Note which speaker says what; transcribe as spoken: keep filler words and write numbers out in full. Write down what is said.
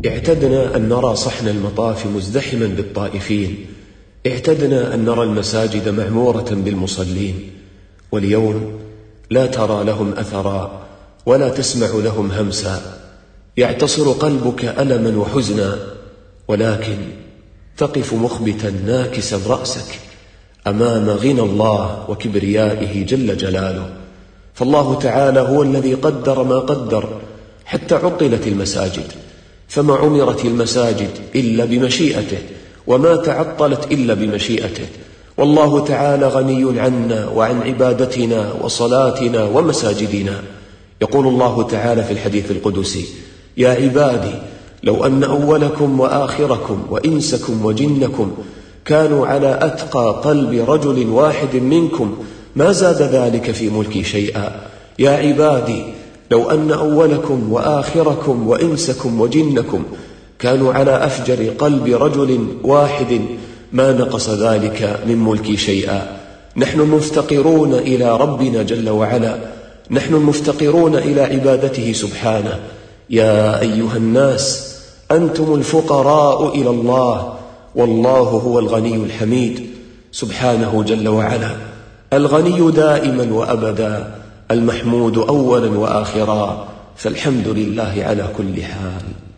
Speaker 1: اعتدنا أن نرى صحن المطاف مزدحما بالطائفين، اعتدنا أن نرى المساجد معمورة بالمصلين، واليوم لا ترى لهم أثرا ولا تسمع لهم همسا. يعتصر قلبك ألما وحزنا، ولكن تقف مخبتا ناكسا رأسك أمام غنى الله وكبريائه جل جلاله. فالله تعالى هو الذي قدر ما قدر حتى عطلت المساجد، فما عمرت المساجد إلا بمشيئته، وما تعطلت إلا بمشيئته. والله تعالى غني عنا وعن عبادتنا وصلاتنا ومساجدنا. يقول الله تعالى في الحديث القدسي: يا عبادي لو أن أولكم وآخركم وإنسكم وجنكم كانوا على أتقى قلب رجل واحد منكم ما زاد ذلك في ملكي شيئا. يا عبادي لو أن أولكم وآخركم وإنسكم وجنكم كانوا على أفجر قلب رجل واحد ما نقص ذلك من ملكي شيئا. نحن المفتقرون إلى ربنا جل وعلا، نحن المفتقرون إلى عبادته سبحانه. يا أيها الناس أنتم الفقراء إلى الله، والله هو الغني الحميد سبحانه جل وعلا، الغني دائما وأبدا، المحمود أولا وآخرا، فالحمد لله على كل حال.